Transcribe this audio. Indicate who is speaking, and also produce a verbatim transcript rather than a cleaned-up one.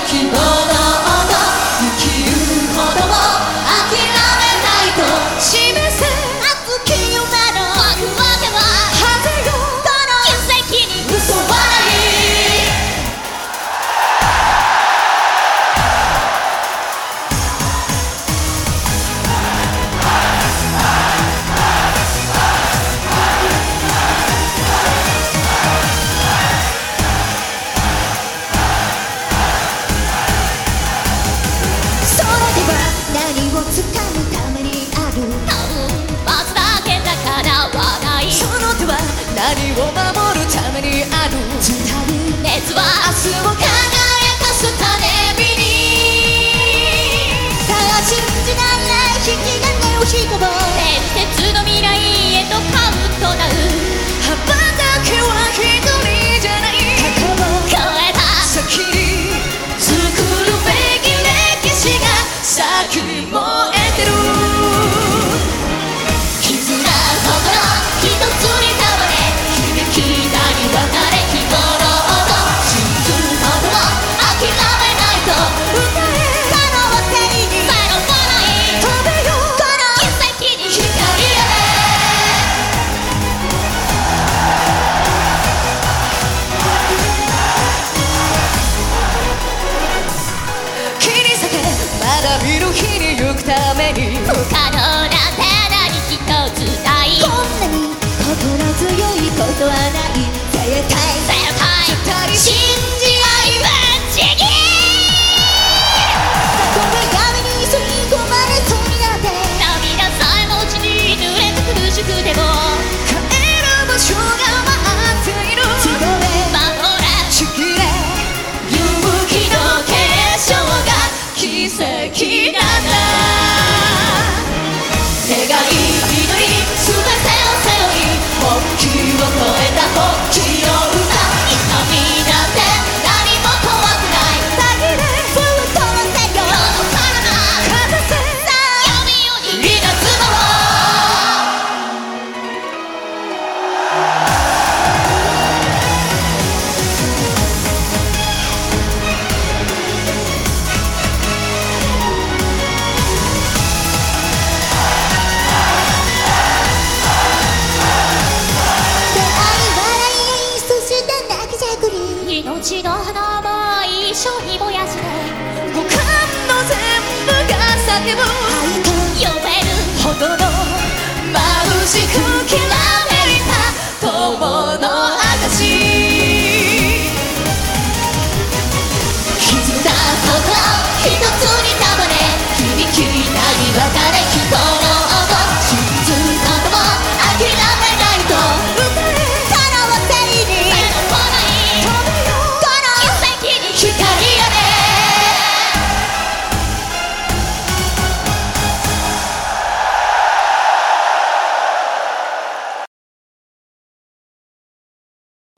Speaker 1: 希望の音生きることを諦めないと示せ熱き夢の幕開けは風よこの奇跡に嘘はない何を掴むためにあるバツだけだからはないその手は何を守るためにある伝う熱は明日を輝かす種火にさあ信じられない引き金を引こう伝説の未来へとカウントダウン羽ばたきは一人じゃない過去を超えた先に作るべき歴史が先燃えてる絆心一つに束ね響きたに分かれ日頃と信ずることを諦めないと歌え可能性にさらわない飛べよこの奇跡に光へ切り裂けまだ見る日に行くために不可能なんて何一つないこんなに心強いことはない絶対絶対信じ合いはちぎりたとえ闇に吸い込まれそうになって涙さえも落ちに濡れて苦しくても帰る場所が待っている強め守れちぎれ勇気の結晶が奇跡なんだ願い祈り全てを背負い本気を超えた本気を歌痛みなんて何も怖くないだけでずっとせよ届かなかったせさあ闇を握り出すの命の花も一緒に燃やして五感の全部が叫ぶ愛と呼べるほどの